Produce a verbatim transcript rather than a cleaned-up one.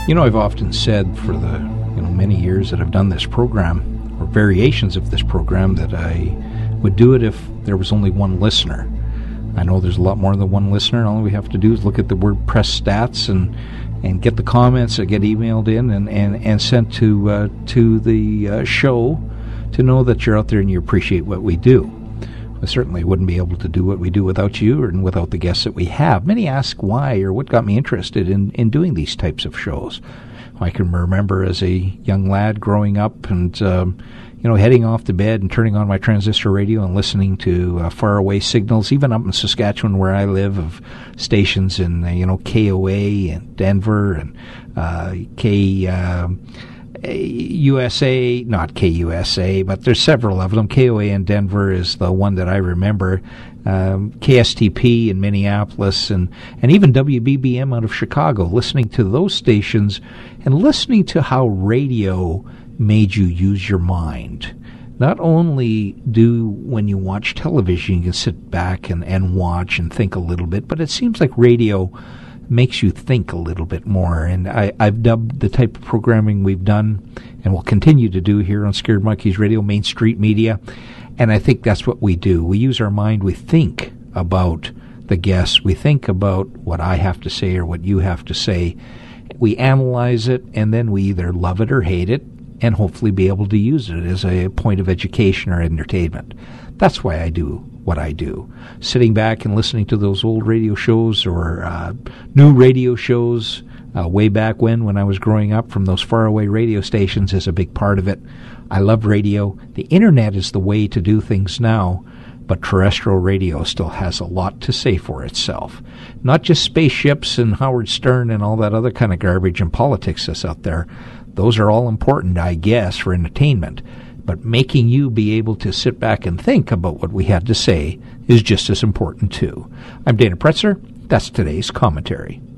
You know, I've often said for the you know many years that I've done this program, or variations of this program, that I would do it if there was only one listener. I know there's a lot more than one listener. All we have to do is look at the WordPress stats and and get the comments that get emailed in and, and, and sent to uh, to the uh, show to know that you're out there and you appreciate what we do. I certainly wouldn't be able to do what we do without you and without the guests that we have. Many ask why or what got me interested in, in doing these types of shows. I can remember as a young lad growing up and, um, you know, heading off to bed and turning on my transistor radio and listening to uh, faraway signals, even up in Saskatchewan where I live, of stations in, uh, you know, K O A and Denver and uh, K... Uh, U S A, not K U S A, but there's several of them. K O A in Denver is the one that I remember. Um, K S T P in Minneapolis, and, and even W B B M out of Chicago, listening to those stations and listening to how radio made you use your mind. Not only do, when you watch television, you can sit back and, and watch and think a little bit, but it seems like radio makes you think a little bit more. And I, I've dubbed the type of programming we've done and will continue to do here on Scared Monkeys Radio, Main Street Media. And I think that's what we do. We use our mind. We think about the guests. We think about what I have to say or what you have to say. We analyze it, and then we either love it or hate it, and hopefully be able to use it as a point of education or entertainment. That's why I do what I do. Sitting back and listening to those old radio shows or uh, new radio shows uh, way back when, when I was growing up, from those faraway radio stations, is a big part of it. I love radio. The internet is the way to do things now, but terrestrial radio still has a lot to say for itself. Not just spaceships and Howard Stern and all that other kind of garbage and politics that's out there. Those are all important, I guess, for entertainment. But making you be able to sit back and think about what we had to say is just as important, too. I'm Dana Pretzer. That's today's commentary.